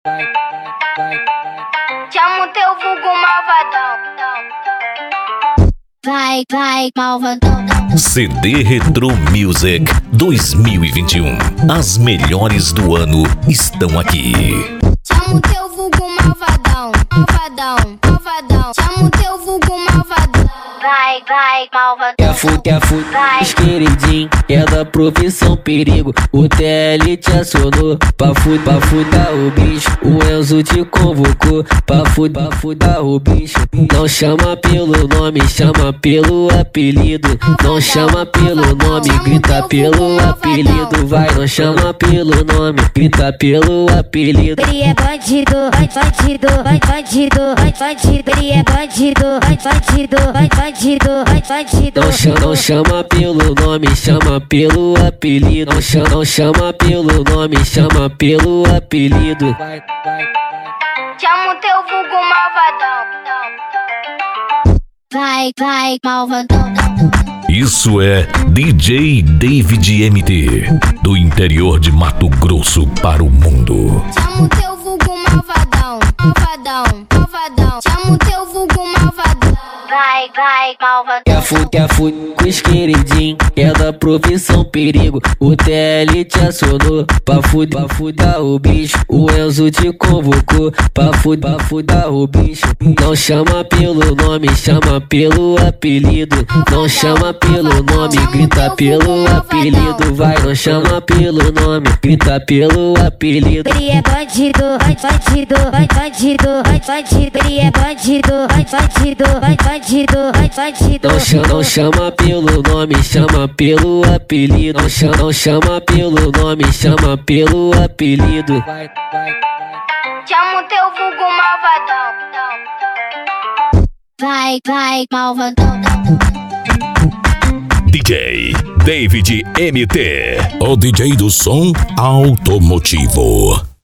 Chama o teu vulgo malvadão. Vai, malvadão. CD Retro Music 2021. As melhores do ano estão aqui. Chama o teu vulgo malvadão. Chama o teu vulgo malvadão. Vai, malvadão. Quer fuder, queridinho, é da profissão perigo. O TL te acionou pra fudar o bicho. O Enzo te convocou pra fudar o bicho. Não chama pelo nome, chama pelo apelido. Não chama pelo nome, grita pelo apelido. Vai, não chama pelo nome, grita pelo apelido. Ele é bandido. Ele é bandido. Não chama pelo nome, chama pelo apelido. Não chama pelo nome, chama pelo apelido. Chama o teu vulgo malvadão. Vai, malvadão. Isso é DJ David MT, do interior de Mato Grosso para o mundo. Chama o teu vulgo malvadão. Chama o teu vulgo malvadão. Vai, malvadão. Quer fuder com os queridinhos, é da profissão perigo. O TL te acionou pra fudar o bicho. O Enzo te convocou pra fudar o bicho. Não chama pelo nome, chama pelo apelido. Não chama pelo nome, grita pelo apelido. Vai, não chama pelo nome, grita pelo apelido. Ele é bandido. Ele é bandido. Não chama pelo nome, chama pelo apelido. Não chama pelo nome, chama pelo apelido. Chama o teu vulgo malvadão. Vai, malvadão. DJ David MT, o DJ do som automotivo.